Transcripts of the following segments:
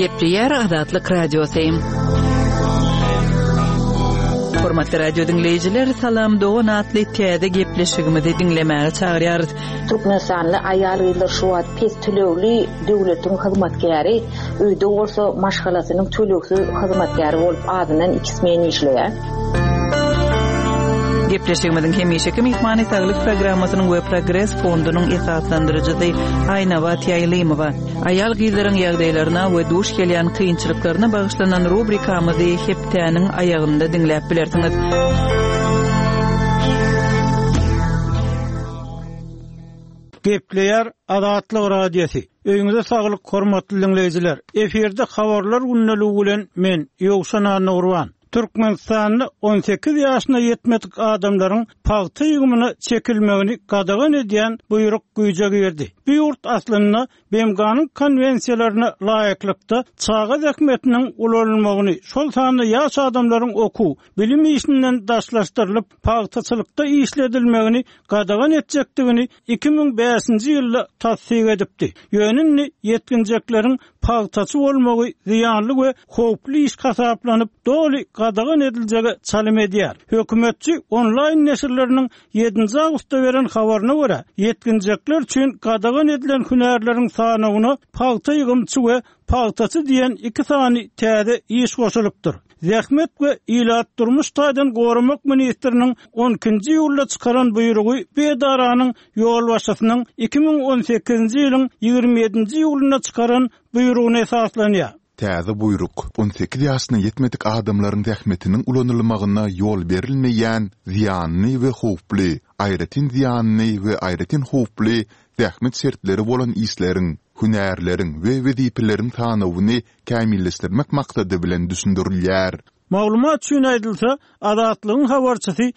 Gepleyer Adatlyk Radiosyň. Hormatly radio dinleyijiler, salam dogan atly täze gepleşigimizi dinlemäge çagyrýarys. Türkmenistanly aýallar şu wagt pes tölegli döwletiň hyzmatkäri, öýde bolsa maşgalasynyň tölegsi hyzmatkäri bolup adynan 2 men işleýär. Gepleşigimiziň hemişeki mehmany saglyk programmasynyň we Progress fondunyň esaslandyrjysy Aýnawat Ýaýlymowa aýal gyzlaryň ýagdaýlaryna we duş gelýän kynçylyklaryna bagyşlanan rubrikamyzy heptäniň aýagynda dinläp bilersiňiz. Gepleyer Adatlyk Radiosi. Öýüňize saglyk hormatly dinleyijiler. Eferde habarlar günneligi bilen men Ýogşan Nurwan. Türkmenistanly 18 ýaşyna ýetmedik adamlaryň paýta ýygymyny çekilmegini gadagan edýän buyruk güýje girdi. Bu ýurt aslynda Bemganyň konwensiýalaryna laýyklykda çağa häkmetiniň ulanylmagyny, şol sanly ýaş adamlaryň okuw, bilim işinden daşlaşdyrylyp paýtaçylykda işledilmegini gadagan etjekdigini 2005-nji ýylda tassyk edipdi. Ýönünni ýetginjekleriň paýtaçy bolmagy ziýanly we howply iş hasaplanyp doly gadagan ediljegi çalym edýär. Hökümetçi onlaýn neşirleriniň 7-nji awgustda beren habaryna görä, ýetginjekler üçin gadagan edilen hünärleriň sanawyny paýta ýygymçy we paýtaçy diýen 2 sany täze iş goşulypdyr. Zähmet we ilat durmuş taýdan goramak ministriniň 12-nji ýylda çykaran buýrugy bedaranyň ýol başçysynyň 2018-nji ýylyň 27-nji ýylyna çykaran buýrugyna esaslanýar. Täze buyruk 18 ýaşyna ýetmedik adamlaryň tähmetiniň ulanylmagyna ýol berilmeýän ziýanly we howply, aýratyn ziýanly we aýratyn howply tähmet şertleri bolan işleriň, hünärleriň we wezipeleriň tanawyny kämilleşdirmek maksady bilen düşündirilýär. Maglumat üçin aýdylsa, Adatlygyň habarçysy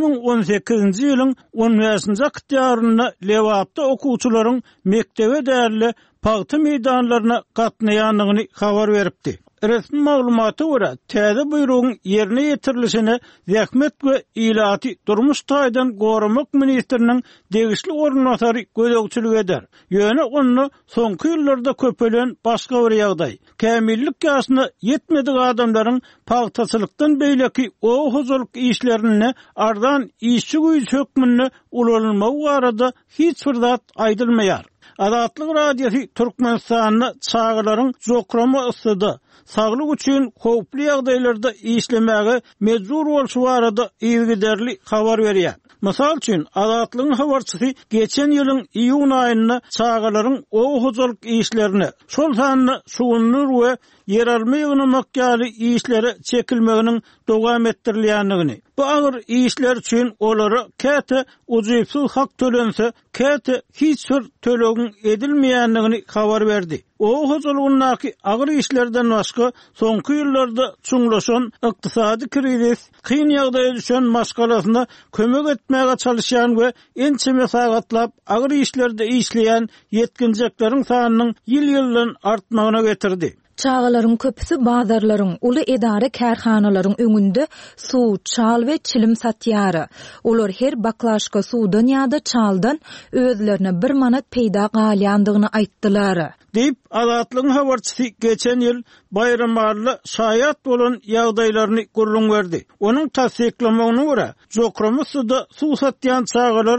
2018-nji ýylyň 15-nji oktýabrynda Lewapda okuwçylaryň mektebe därli paýta meýdanlaryna gatnaýanlygyny habar beripdi. Resmi maglumata görä, täze buýrugyň ýerine ýetirilişine Zähmet we ilaty durmuş taýdan goramak ministriniň degişli ornatary gözegçilik eder. Ýöne onu soňky ýyllarda köpelen başga bir ýagdaý. Kämillik ýaşyna ýetmedik adamlaryň paýtaçylykdan beýleki o huzurlyk işlerini ardan işçi güýç hökmüne ulanylmagy barada hiç bir zat aýdylmaýar. Adatlyk Radiosi Türkmenistanyň çağlaryň jokrama ısıdy. Saglyk üçin howply ýagdaýlarda işlemäge mejbur bolşy barada ýygyderli habar berýär. Mysal üçin Adatlygyň habarçysy geçen ýylyň iýun aýynda çağlaryň o huzurlyk işlerini, şol sanly suwunur we yer almaýygyny makýaly işlere çekilmeginiň dowam etdirilýändigini. Bu agyr işler üçin olara käte uzypsyz hak tölense, käte hiç bir tölegin edilmeýändigini habar berdi. O huzurlygynyňky agyr işlerden başga soňky ýyllarda çuňlaşan ykdysady krizis, kyn ýagdaýa düşen maşgalasyna kömek etmäge çalışýan we ençeme sagatlap agyr işlerde işleýän ýetginjekleriň sanynyň ýyl-ýyldan artmagyna getirdi. Çağalaryň köpüsi bazarlaryň, uly edare kärhanalaryň öňünde suw, çal we çilim satýary. Olar her baklaşka suwdan ýa-da çaldan özlerine 1 manat peýda galýandygyny aýtdylar. Deyip Adatlygyň habarçysy geçen ýyl bayramarly şaýat bolan ýagdaýlaryny gurrun berdi. Onuň tasdiklamagyna görä, jokrama suwda suw satýan çağalar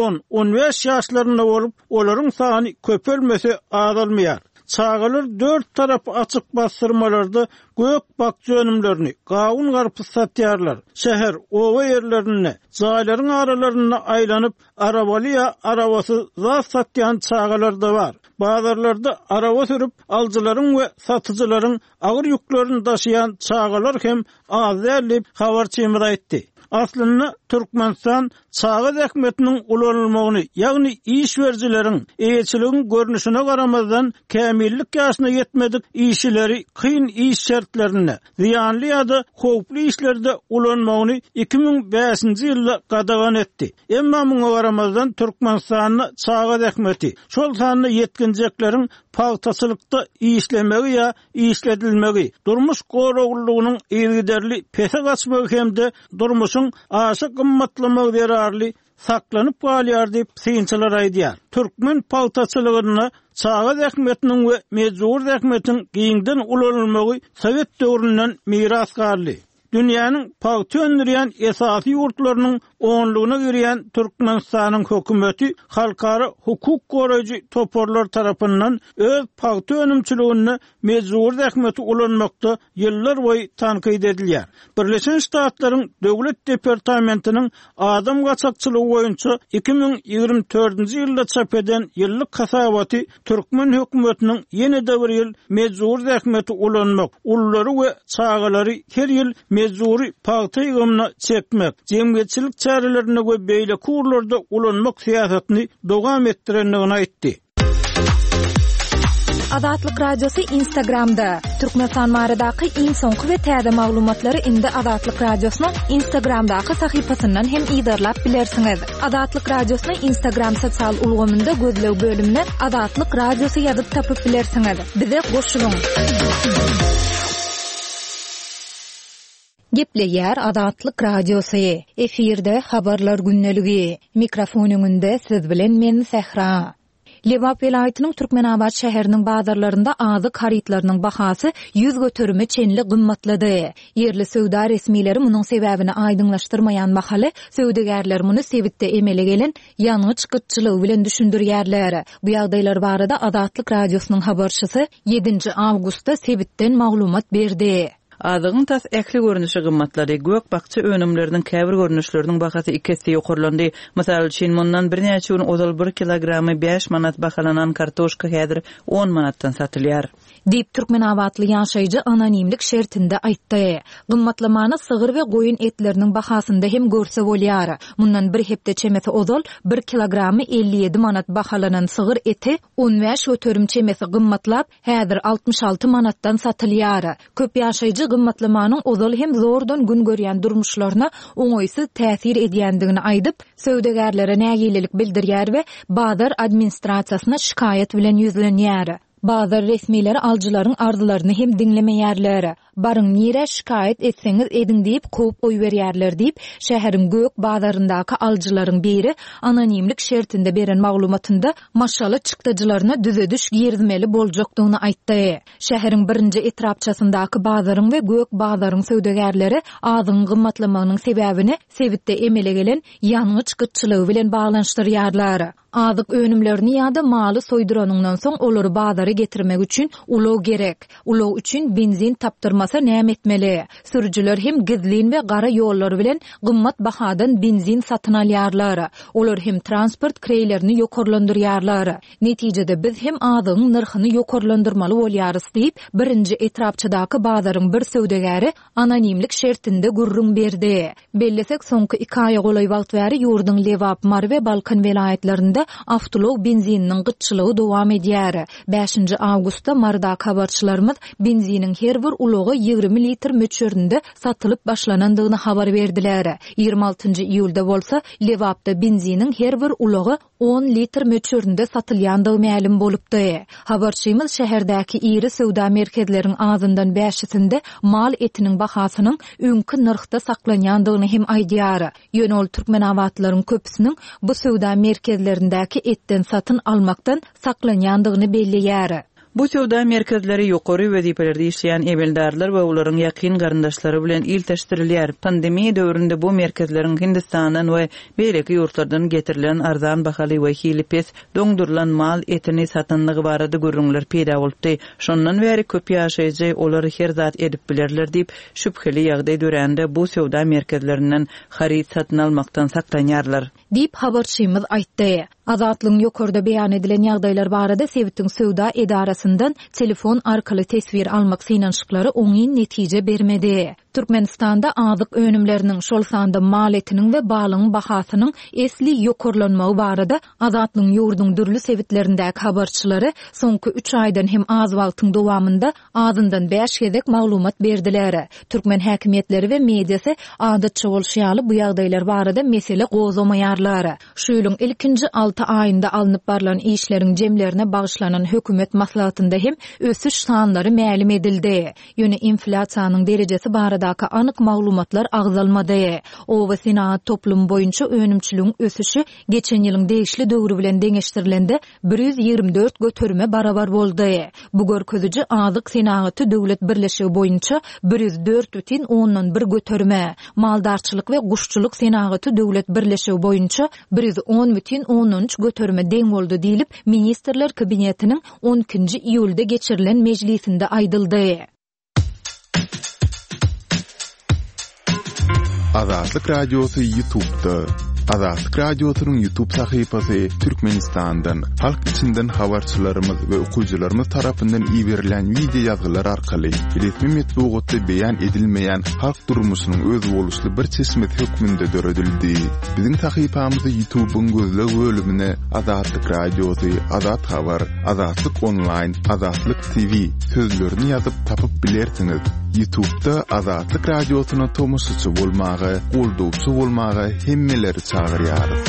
10-15 ýaşlarynda bolup, olaryň sany köpelmese azalmaýar. Çağalar 4 tarapy açyk bastyrmalarda gök bak jönümlerini, gawun garpy satýarlar. Şäher, owa ýerlerini, jaýlaryň aralaryna aýlanyp, arabaly ýa arabasy zat satýan çağalar da bar. Bazarlarda araba sürüp aljylaryň we satyjylaryň agyr ýüklerini daşıyan çağalar hem az dälip habarçymyz aýtdy. Aslında Türkmenistan çağa häkmetiniň ulanylmagyny, ýagny iş berjileriň eýetçiligiň görnüşine garamazdan kämillik ýaşyna ýetmedik işleri kyn iş şertlerini, ziýanly ýa-da howply işlerde ulanmagyny 2005-nji ýylda gadagan etdi. Emma muňa garamazdan Türkmenistanyň çağa häkmeti şol sanly ýetginjekleriň paýtaçylykda işlemegi ýa işledilmegi, durmuş goraglygynyň ýygyderli pese gaçmagy hemde durmuşyň aşy gymmatlamak derarly saklanyp galýar diýip synçylar aýdýar. Türkmen paltaçylygyny çağa zähmetiniň we mezur zähmetiň giňden ulanylmagy Sowet döwründen miras garly. Dünýäniň pagty öndürýän esasy ýurtlarynyň onlugyna girýän Türkmenistanyň hökümeti halkara hukuk goraýjy toporlar tarapyndan öz pagty önümçiligini mezur zähmeti ulanmakda ýyllar boýy tanqid edilýär. Birleşen Ştatlaryň Döwlet Departamentiniň adam gaçakçylygy boýunça 2024-nji ýylda çap eden ýyllyk hasabaty Türkmen hökümetiniň ýene-de bir ýyl mezur zähmeti ulanmak, ullary we çağalary her ýyl mezuri pagty ýygymyna çekmek, jemgyýetçilik çärelerine we beýle kurlarda ulanmak siýasatyny dowam etdirendigini aýtdy. Adatlyk radiosu Instagramda. Türkmenistan baradaky iň soňky we täze maglumatlary indi Adatlyk radiosynyň Instagramdaky sahypasyndan hem ýydarlap bilersiňiz. Adatlyk radiosynyň Instagram sosial ulgamynda gözlew bölümine Adatlyk radiosu ýazyp tapyp bilersiňiz. Bize goşulyň. Gepleýär Adatlyk radiosu. Efirde habarlar günneligi. Mikrofonunda siz bilen men Sehra. Lewap welaýatynyň Türkmenabad şäheriniň bazarlarynda azyk haritlarynyň bahasy 100 götürme çenli gymmatlady. Yerli söwda resmileri munyň sebäbini aýdyňlaşdyrmaýan mahaly söwdegärler muny sebitde emele gelen ýanygy çykytçylygy bilen düşündirýärler. Bu ýagdaýlar barada Adatlyk radiosynyň habarçysy 7 awgustda sebitden maglumat berdi. Adygyň tas ekli görnüşi gymmatlary, gök bakça önümleriniň käbir görnüşleriniň bahasy 2 hesse ýokurlandy. Mysal üçin mundan bir näçe gün odal 1 kilogramy 5 manat bahalanan kartoşka häzir 10 manatdan satylýar. Diýip Türkmenabadly ýaşaýjy anonimlik şertinde aýtdy. Gymmatlamany sygyr we goýun etleriniň bahasynda hem görse bolýar. Mundan bir hepde çemesi odal 1 kilogramy 57 manat bahalanan sygyr eti 15 götürüm çemesi gymmatlap häzir 66 manatdan satylýar. Köp ýaşaýjy gymmatlamanyň odal hem zordan gün görýän durmuşlaryna oňoýsy täsir edýändigini aýdyp, söwdegärlere näýililik bildirýär we bazar administrasiýasyna şikaýet bilen ýüzlenýär. Bazar resmileri aljylaryň arzularyny hem dinlemeýärler. Barın nire şikayet etseňiz edin diýip köp oý berýärler diýip şäheriň gök bazaryndaky aljylaryň biri anonimlik şertinde beren maglumatynda maşaly çykdyjylaryna düzediş girdimeli boljakdygyny aýtdy. Şäheriň birinji etrapçasyndaky bazaryň we gök bazaryň söwdegärleri azyň gymmatlamagynyň sebäbini sebitde emele gelen ýanygy çykytçylygy bilen baglanşdyrýarlar. Azyk önümlerini ýa-da maly soýduranyňdan soň olary bazara getirmek üçin ulog gerek. Ulog üçin benzin tapdyrmasa näme etmeli? Sürüjüler hem gizlin we gara ýollar bilen gymmat bahadan benzin satyn alýarlar. Olar hem transport kreýlerini ýokarlandyrýarlar. Netijede biz hem azyň narhyny ýokarlandyrmaly bolýarys diýip birinji etrapçydaky bazaryň bir söwdegäri anonimlik şertinde gurrun berdi. Bellesek soňky 2 aýa golaý wagt bäri ýurduň Lewap, Mar we Balkan welaýatlarynda avtolog benzininiň gytçylygy dowam edýär. 5 awgustda Marda habarçylarymyz benziniň her bir ulogy 20 litr möçöründe satylyp başlanandygyny habar berdiler. 26 iýulda bolsa Lewapda benziniň her bir ulogy 10 litr möçöründe satylýandygy ma'lum bolupdy. Habarçymyz şäherdäki iri söwda merkezleriň azyndan 5-sinde mal etiniň bahasynyň öňkü narhda saklanýandygyny hem aýdýar. Ýönol Türkmenabadlaryň köpüsiniň bu söwda merkezlerindäki etten satyn almakdan saklanýandygyny belliýär. Bu söwda merkezleri ýokary wezipelerdi işleýän emeldarlar we olaryň ýakyn garandaşlary bilen ilteşdirilýär. Pandemiýa döwründe bu merkezleriň Hindistandan we beýleki ýurtlardan getirilen arzan bahaly we hilipes doňdurulan mal etini satynlygy barada görüňler peýda bolupdy. Şondan bäri köp ýaşaýjy olary her zat edip bilerler diýip şüpheli ýagdaý dörände bu söwda merkezlerinden harit satyn almakdan saklanýarlar. Diýip habarçymyz aýtdy. Azatlyň ýokarda beýan edilen ýagdaýlar barada Sebitdiň söwda edarasyndan telefon arkaly tesvir almak synanşyklary oňy netije bermedi. Türkmenistanda azyk önümleriniň şol sanda mal etiniň we balyň bahasynyň esli ýokarlanmagy barada Azatlyň ýurduň dürli sebitlerindäki habarçylary soňky 3 aýdan hem az wagtyň dowamında azyndan 5 gezek maglumat berdiler. Türkmen häkimetleri we mediasy adatça bolşýaly bu ýagdaýlar barada mesele gozamaýarlar. Şu ýylyň ilkinji 6 6 ayında alınıp barılan işlerin cemlerine bağışlanan hökümet maslahatında hem ösüş sanları ma'lum edildi. Ýöne inflasiýanyň derejesi baradaki anyk maglumatlar agzalmady. O we Senat toplum boyunça önümçiliğin ösüşi geçen ýylyň değişli döwrü bilen deňeşdirilende 124 götürme barabar boldy. Bu görkeziji Azlyk Senaty döwlet birleşigi boyunça 104,1 götürme, maldarçylyk we guşçuluk Senaty döwlet birleşigi boyunça 110,13 götürme deň boldy diýilip Ministrler Kabinetiniň 12-nji iýulda geçirilen mejlisinde aýdyldy. Azatlyk Radiosu YouTube'da. Azatlyk Radiosu'nun YouTube sahypasy Türkmenistan'dan, halk içinden habarçylarymyz we okuwçylarymyz tarapyndan iýerilen video ýazgylar arkaly resmi metbuatda beýan edilmeýän halk durmuşynyň öz boluşly bir çeşmet hökmünde döredildi. Biziň sahypamyzy YouTube'un gözleg bölümine Azatlyk Radiosu, Azat Habar, Azatlyk Online, Azatlyk TV sözlerini ýazyp tapyp bilersiňiz. YouTube'da Azatlyk Radiosu'na tomoşaçy bolmagy, goldowçy bolmagy hemmeleri çağırýarys.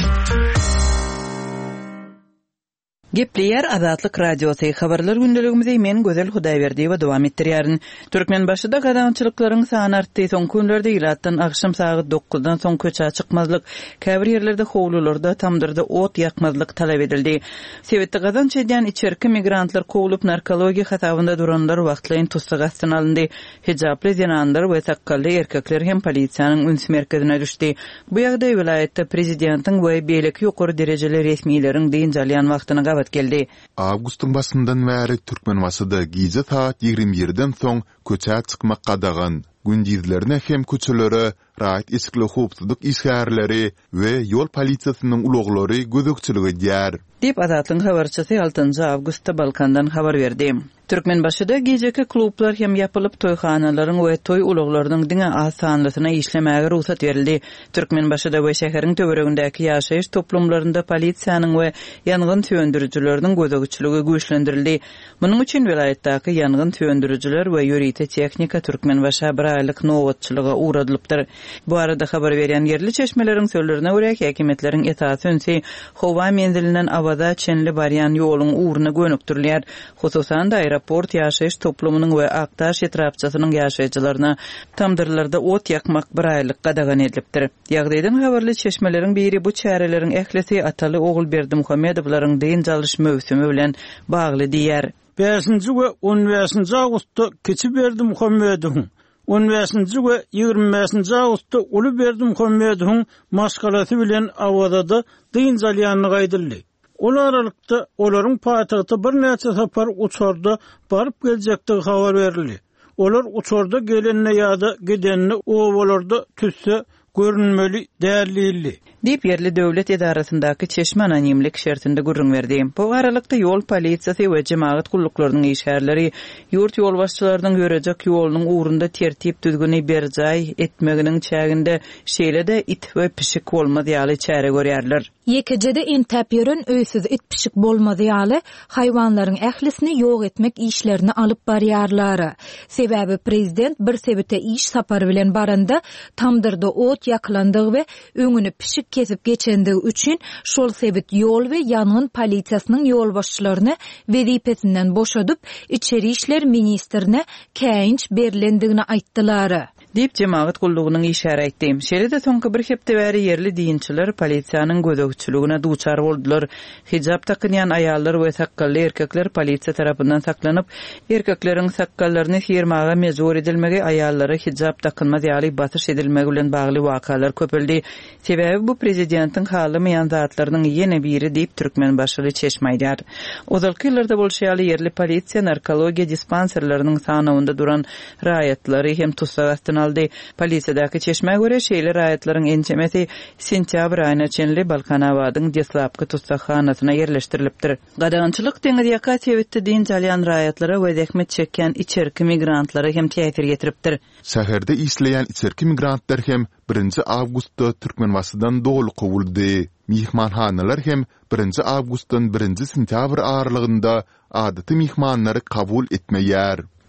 Gepleyer Azatlyk Radiosu habarlar gündeligimizi men Gözel Hudaýberdi we dowam etdirýärin. Türkmenbaşyda gadançylyklaryň sany artdy. Soňky günlerde ýylatdan akşam saat 9-dan soň köçe çykmazlyk, käbir ýerlerde howlularda tamdyrda ot ýakmazlyk talap edildi. Sebäpde gadanç edýän içerki migrantlar kowulyp narkologiýa hasabynda duranlar wagtlaryň tutsak astyna alındy. Hijaply zenanlar we sakally erkekler hem polisiýanyň üns merkezine düşdi. Bu ýagdaý vilayetde prezidentiň we beýleki ýokary derejeli resmiýleriň diýinjalýan wagtyna geldi. Awgustun başyndan bäri Türkmenbaşyda gize saat 21-den soň köçe çykmak gadagan, gündizlerine hem köçelere rahat esikli howpsuzlyk işgärleri we ýol polisiýasynyň uloglary gözekçiligi edýär. Dip Azatlyň habarçysy 6-njy awgustda Balkandan habar berdi. Türkmenbaşyda gejeki klublar hem ýapylyp toýxanalaryň we toý ulaglarynyň diňe asanlysyna işlemäge ruhsat berildi. Türkmenbaşyda we şäheriň töweregindäki ýaşaýyş toplumlarynda polisiýanyň we ýangyn söndürüjileriniň gözegçiligi güýçlendirildi. Munyň üçin vilayetdäki ýangyn söndürüjiler we ýörite tehnika Türkmenbaşa bir aýlyk nowatçylyga uğradylypdyr. Bu arada habar berýän yerli çeşmeleriň sözlerine görä häkimetleriň etasy önsi howa menzilinden awada çenli barýan ýoluň uğruna gönükdirilýär. Hususan da aeroport ýaşaýyş toplumynyň we Aktaş etrapçasynyň ýaşaýjylaryna tamdyrlarda ot ýakmak bir aýlyk gadagan edilipdir. Ýagdaýdan habarly çeşmeleriň biri bu çäreleriň ählisi Ataly Ogulberdi Muhammedowlaryň diýinjalyş mövsümi bilen bagly diýär. 5-nji we 15-nji awgustda Keçiberdi Muhammedowyň 15-nji we 25-nji awgustda Ulyberdi Muhammedowyň maşgalasy bilen awada diýinjalýanyny gaýdyldy. Olar aralykda olaryň paýtagty bir näçe sapar uçarda baryp geljekdigi habar berildi. Olar uçarda gelenine ýa-da gidenine owalarda tüsse görünmeli dälildi. Dip yerli döwlet edarasyndaky çeşme anonimlik şertinde gurrun berdi. Bu aralykda ýol polisiýasy we jemaat gulluklarının işgärleri ýurt ýol başçylarynyň görejek ýolunyň uğrunda tertip düzgüni berjay etmeginiň çäginde şeýle-de it we pişik bolmadyýaly çäre görýärler. Ýekejede intapýörün öýsüz it pişik bolmadyýaly haýwanlaryň ählisini ýok etmek işlerini alyp barýarlar. Sebäbi prezident bir sebäte iş sapary bilen baranda tamdyrda ot ýaklandygy we öňüni pişik kesip geçendigi üçin şol sebit ýol we ýangyn polisiýasynyň ýol başçylaryny wezipesinden boşadyp içeri işler ministrine käýinç berilendigini aýtdylar. Dip jemaat gullugynyň işare etdi. Şeýle-de soňky bir hepde bäri yerli diýinçiler polisiýanyň gözegçiligine duçar boldular. Hijab takynýan aýallar we sakally erkekler polisiýa tarapyndan saklanyp, erkekleriň sakallaryny firmaga mejbur edilmegi, aýallara hijab takynmadyýaly batyş edilmegi bilen bagly wakalar köpeldi. Sebäbi bu prezidentiň halamaýan zatlarynyň ýene biri diýip Türkmenbaşyly çeşmeýär. Ozalky ýyllarda bolşaýaly yerli polisiýa narkologiýa dispanserläriniň sanawynda duran raýatlary hem tutsak aldy. Polisiýadaky çeşme görä şeýle raýatlaryň ençemesi sentyabr aýyna çenli Balkanawadyň Deslapky tutsakxanasyna ýerleşdirilipdir. Gadançylyk deňizýaka sebäpde diýinjalýan raýatlara we zähmet çekýän içerki migrantlara hem täsir getiripdir. Şäherde işleýän içerki migrantlar hem 1-nji awgustda Türkmenbaşydan dogly kowuldy. Mihmanhanalar hem 1-nji awgustdan 1-nji sentyabr aralygynda adaty mihmanlary kabul etmeýär.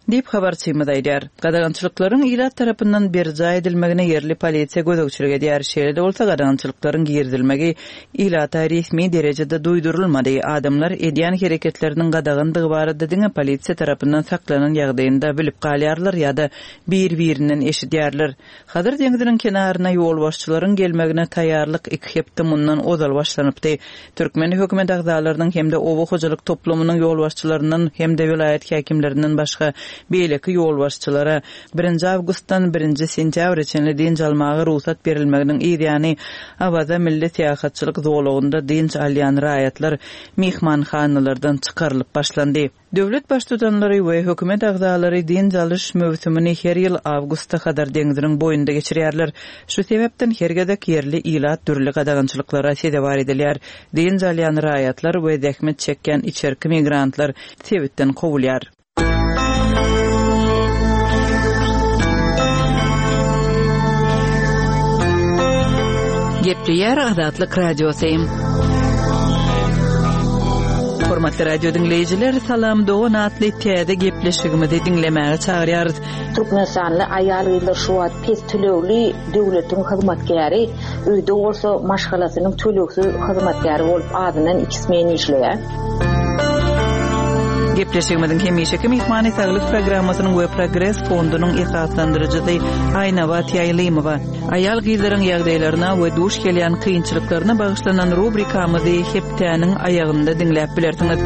diýip habarçymyz aýdýar. Gadagançylyklaryň ilat tarapyndan berja edilmegine yerli polisiýa gözegçilik edýär. Şeýle bolsa gadagançylyklaryň girdilmegi ilata resmi derejede duýdurulmady. Adamlar edýän hereketleriniň gadagandygy barada diňe polisiýa tarapyndan saklanan ýagdaýynda bilip galýarlar ýa-da bir-birinden eşidýärler. Hadyr deňiziniň kenaryna ýol başçylaryň gelmegine taýýarlyk iki hepde mundan ozal başlanypdy. Türkmen hökümet agzalarynyň hemde owa hojalyk toplumynyň ýol başçylarynyň hemde vilayet häkimleriniň başga beýleki ýol başçylara 1 awgustdan 1 sentýabr üçin dinç almagy ruhsat berilmeginiň ýa-ni Awaza milli täýatçylyk zowlugynda dinç alýan raýatlar mehmanhanalardan çykarylyp başlandy. Döwlet baştutanlary we hökümet agzalary dinç alyş mövsümini her ýyl awgustda kadar deňiziniň boýunda geçirýärler. Şu sebäpden hergedek yerli ilat türli gadagançylyklara sedebar edilýär. Dinç alýan raýatlar we zähmet çekýän içerki migrantlar sebäpden kowulýar. Gepleýär Azatlyk radiosyň. Hormatly radio dinleyijiler, salam dogan atly täze gepleşigimizi dinlemäge çagyrýarys. Türkmenistanly aýal ýyllar şu wagt pes tölegli döwletiň hyzmatkäri, öýde bolsa maşgalasynyň töleksiz hyzmatkäri bolup adynyň ikismeni işleýär. Gepleşigimizin hemişeki mehmany saglyk programmasynyň we progress fondunyň esaslandyrjyjy Aýnawa Tiýaýlymowa aýal gyzlaryň ýagdaýlaryna we duş gelýän kynçylyklaryna bagyşlanan rubrikamyzy hepdeniň aýagynda dinläp bilersiňiz.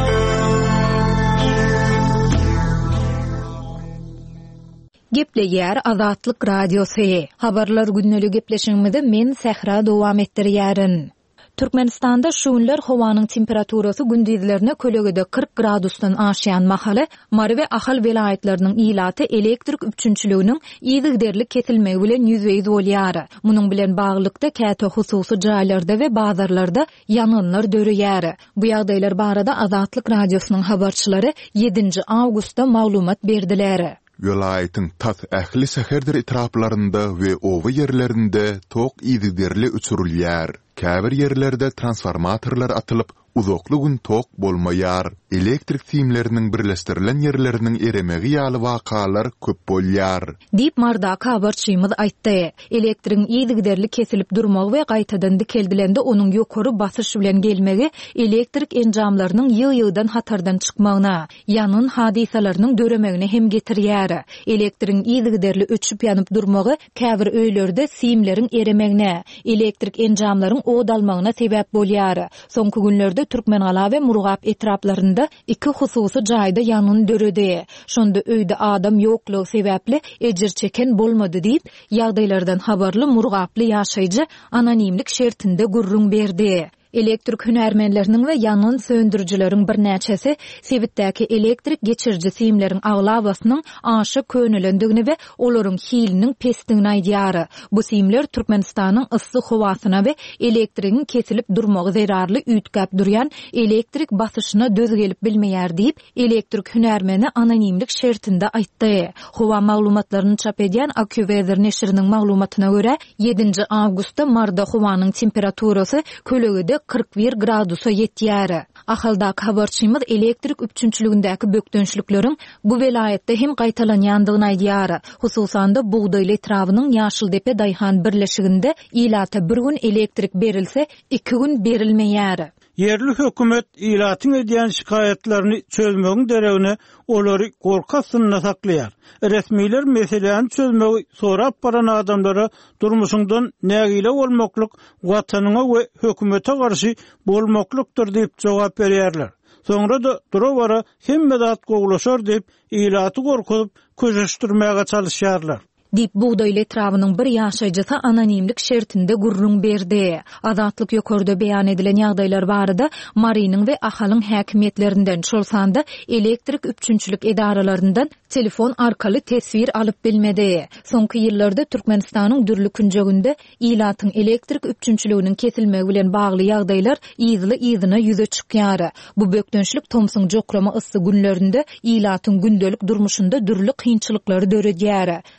Gepleýär Azatlyk radiosy. Habarlar günnelik gepleşigimizde men Sehra dowam etdirýärin. Türkmenistanda şu günler howanyň temperaturasy gündizlerine kölegede 40 gradusdan aşýan mahaly Mary we Ahal vilayetleriniň ilaty elektrik üçünçiliginiň ýygyderlik kesilmegi bilen ýüzbeýiz bolýar. Munyň bilen baglykda käte hususy jaýlarda we bazarlarda ýangylar dörüýär. Bu ýagdaýlar barada Azatlyk radiosynyň habarçylary 7 awgustda maglumat berdiler. Vilayetin tat ähli säherdir etraplarında we owa yerlerinde tok ýygyderli uçurulýar. Käbir yerlerde transformatorlar atylyp uzakly gün tok bolmaýar. Elektrik simleriniň birleşdirilen yerleriniň eremegi ýaly wakalar köp bolýar. Diýip mardak habarçymyz aýtdy. Elektriň ýygyderli kesilip durmagy we gaýtadan dikeldilende onuň ýokary basyş bilen gelmegi elektrik enjamlarynyň ýyl-ýyldan hatardan çykmagyna, ýanyn hadisalarynyň döremegine hem getirýär. Elektriň ýygyderli öçüp ýanyp durmagy käbir öýlerde simleriň eremegine, elektrik enjamlaryň odalmagyna sebäp bolýar. Soňky günlerde Türkmenala we Murgap etraplarynda iki hususy jaýda ýanyň döredi. Şonda öýde adam ýoklugy sebäpli ejir çeken bolmady diýip ýagdaýlardan habarly Murgaply ýaşaýjy anonimlik şertinde gurrun berdi. Elektrik hünärmenleriniň we ýanyň söndürjileriň bir näçesi sebitdäki elektrik geçirji simleriň aglawasynyň aşy könülendigini we olaryň hiliniň pesdigini aýdýar. Bu simler Türkmenistanyň ysy howasyna we elektrigiň kesilip durmagy zerarly üýtgäp durýan elektrik basyşyna döz gelip bilmeýär diýip elektrik hünärmeni anonimlik şertinde aýtdy. Howa maglumatlaryny çap edýän AQWeather neşriniň maglumatyna görä 7 awgustda marda howanyň temperaturasy kölegede 41 gradusa yetýär. Ahaldak habarçymyz elektrik üçünçiligindäki bökdönçlükleriň bu vilayetde hem gaýtalanýandygyny aýdýar. Hususan da buğdaýly etrawynyň Ýaşyldepe daýhan birleşiginde ilata bir gün elektrik berilse 2 gün berilmeýär. Yerli hökümet ilatyň edýän şikaýetlerini çözmegiň deregine olary gorkasyna saklaýar. Resmiler meseleni çözmegi sorap baran adamlara durmuşundan nägile bolmaklyk watanyňa we hökümete garşy bolmaklykdyr diýip jogap berýärler. Soňra da durabara hemme zat gowlaşar diýip ilaty gorkup köşeşdirmäge çalışýarlar. Dip buğdaýly etrawynyň bir ýaşaýjysy anonimlik şertinde gurrun berdi. Azatlyk ýokarda beýan edilen ýagdaýlar barada Marynyň we Ahalyň häkimetlerinden çolsanda elektrik üçünçilik edaralaryndan telefon arkaly tesvir alyp bilmedi. Soňky ýyllarda Türkmenistanyň dürli künjeginde ilatyň elektrik üçünçiliginiň kesilmegi bilen bagly ýagdaýlar ýyzyna ýüze çykýar. Bu bökdönçlik Thomson jokrama ysy günlerinde ilatyň gündelik durmuşynda dürli kynçylyklary döredýär. Split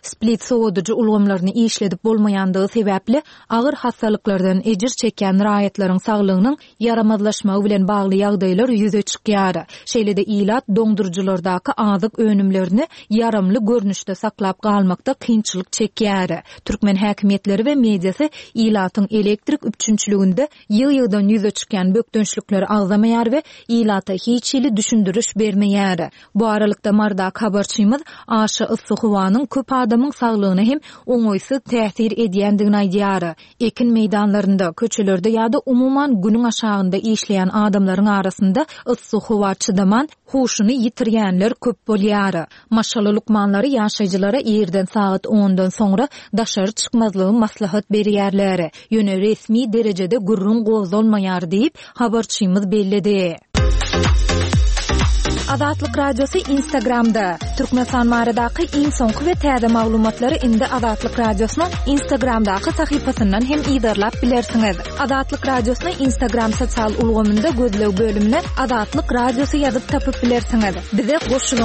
soğuducu ulgamlaryny işledip bolmayandygy sebäpli agyr hastalıklardan ejir çeken raýatlaryň saglygynyň yaramazlaşmagy bilen bagly ýagdaýlar ýüze çykýar. Şeýle-de ilat doňdurujylardaky azyk önümlerini yaramly görnüşde saklap galmakda kynçylyk çekýär. Türkmen häkimetleri we mediasy ilatyň elektrik üçünçülügünde ýyl-ýyldan ýüze çykan bökdönçlükleri agzamaýar we ilata hiç ýyly düşündürüş bermeýär. Bu aralykda mardak habarçymyz aşy ıssy howanyň köp adamyň saglygyna hem oňoýsy täsir edýändigini aýdýar. Ekin meýdanlarynda, köçelerde ýa-da umuman günüň aşagynda işleýän adamlaryň arasynda ıssy howa çydaman huşuny ýitirýänler köp bolýar. Maşaly lukmanlary ýaşaýjylara ýerden saat 10-dan soňra daşary çykmazlygy maslahat berýärler. Ýöne resmi derejede gurrun gowzalmaýar diýip habarçymyz bellidi. Azatlyk radiosu Instagramda. Türkmenistan maradaky iň soňky we täze maglumatlary indi Azatlyk radiosynyň Instagramdaky sahypasyndan hem ýydarlap bilersiňiz. Azatlyk radiosyny Instagram sosial ulgamynda gözlew bölümine Azatlyk radiosu ýazyp tapyp bilersiňiz. Bize goşulyň.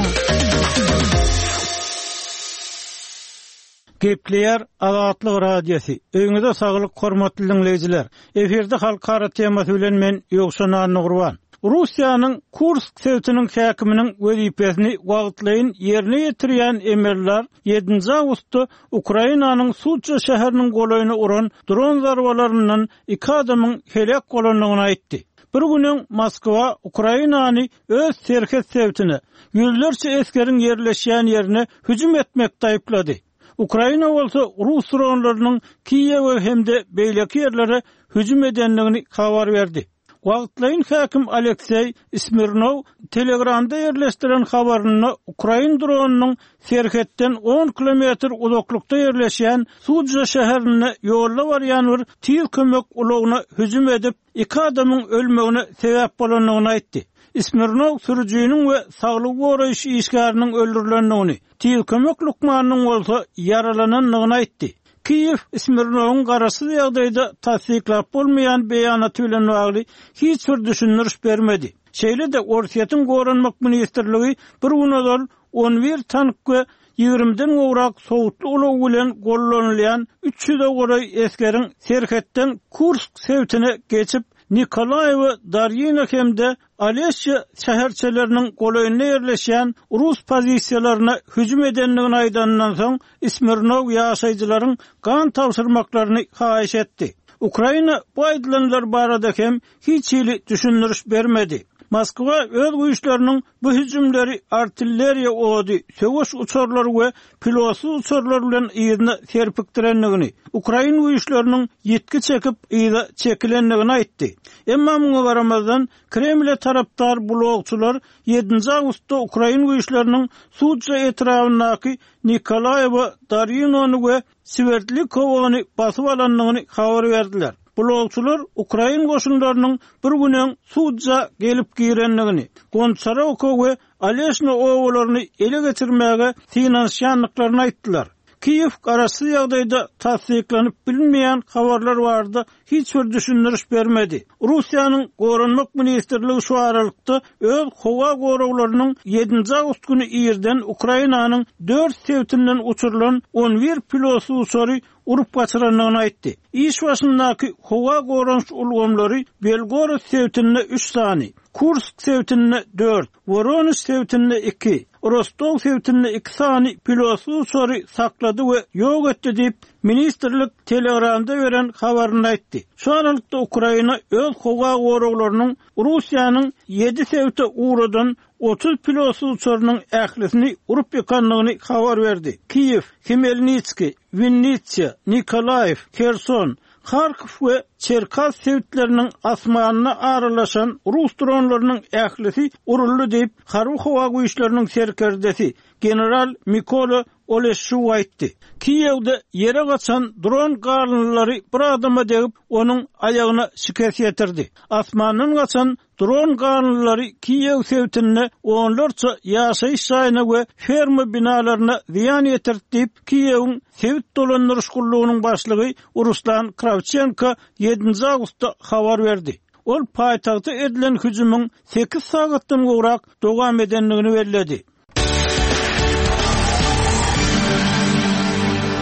Gepleýär Azatlyk radiosu. Öňüňizde saglyk hormatly dinleýijiler. Eferde halkara temasy bilen men Ýogşan Nurwan. Russiýanyň Kursk sewtiniň häkiminiň wezipesini wagtlaýyn ýerine ýetirýän emirler 7 awgustda Ukrainanyň Sucha şäheriniň golaýyna uran dron zarbalaryndan 2 adamyň helak bolanyny aýtdy. Bir günüň Moskwa Ukrainany öz serket sewtine ýüzlerçe eskeriň ýerleşýän ýerine hüjüm etmekde aýplady. Ukraina bolsa Rus dronlarynyň Kiýew hemde beýleki ýerlere hüjüm edenligini habar berdi. Wagtlaýyn häkim Aleksey Smirnov Telegramda ýerleşdiren habaryny Ukraina dronunyň serhetden 10 kilometr uzaklykda ýerleşýän Sucha şäherine ýolla barýan bir tiz kömek ulagyna hüjüm edip 2 adamyň ölmegine sebäp bolanyny aýtdy. Smirnov sürüjüniň we saglyk goraýyş işgäriniň öldürilendigini, tiz kömek lukmanynyň bolsa yaralananyny aýtdy. Kiýew Smirnowyň garasyz ýagdaýda tasdiklap bolmaýan beýanaty bilen bagly hiç bir düşündürüş bermedi. Şeýle-de Orsiýatyň goranmak ministrligi bir günodal 11 tank we 20den gowrak sowutly ulagy bilen gollanylýan 300-de goraý eskeriň serhetden Kursk sewtine geçip Nikolayew Daryina hemde Alesya şäherçeleriniň golaýyna ýerleşýän Rus pozisiýalaryna hüjüm edenligini aýdandan soň Smirnov ýaşaýjylaryň gan tapşyrmaklaryny haýyş etdi. Ukraina bu aýdylanlar barada hem hiç ýyly düşündürüş bermedi. Moskwa öz güýçleriniň bu hüjümleri artilleriýa ody, söwüş uçarlary we pilotsuz uçarlar bilen ýerine serpikdirenligini, Ukraina güýçleriniň ýetki çekip ýa çekilenligini aýtdy. Emma muňa baramazdan Kreml tarapdar blogçular 7 awgustda Ukraina güýçleriniň Sucha etrafyndaky Nikolayew Daryinony we Svertlikowyny basyp alanlygyny habar berdiler. Blogçular Ukraina goşunlarynyň bir günüň Sucha gelip girenligini, Gonçarovka we Aleshna owlaryny ele geçirmäge finansiýanlyklaryny aýtdylar. Kiýew garasyz ýagdaýda tasdiklanyp bilmeýän habarlar bardy, hiç bir düşündürüş bermedi. Russiýanyň goranmak ministrligi şu aralykda öz howa gorawlarynyň 7 awgust günü ýerden Ukrainanyň 4 sewtinden uçurulan 11 pilotsuz uçary urup gaçyranyny aýtdy. İş başyndaky howa goranç ulgamlary Belgorod sewtine 3 sany, Kursk sewtine 4, Voronezh sewtine 2, Rostov sewtine 2 sany pilotsuz uçary saklady we ýok etdi diýip ministrlik Telegramda beren habaryny aýtdy. Şu aralykda Ukraina öz howa gorawlarynyň Russiýanyň 7 sewte uğradan 30 pilotsuz uçarynyň ählisini urup ýakanlygyny habar berdi. Kiýew, Khmelnytski, Vinnitsia, Nikolayew, Kherson, Kharkiv we Cherkas sewtleriniň asmanyna aralaşan Rus dronlarynyň ählisi uruldy diýip harby howa güýçleriniň serkerdesi general Mykola Oleshuw aýtdy. Kiýewde ýere gaçan dron garlary bir adama degip onuň aýagyna şikayet ýetirdi. Asmandan gaçan dron garlary Kiýew sewtine onlarça ýaşaýyş saýyna we ferma binalaryna ziýan ýetirdi diýip Kiýewiň sewt dolandyryş gullugynyň başlygy Ruslan Kravchenko 7 awgustda habar berdi. Ol paýtagtda edilen hüjümüň 8 sagatdan gowrak dowam edenligini bellädi.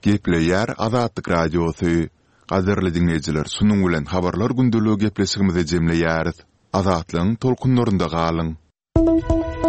Gepleýär Azatlyk radiosy. Gazarly dinleýijiler, sunuň bilen habarlar gündüligi gepleşigimize jemleýäris. Azatlygyň tolkunlarynda galyň.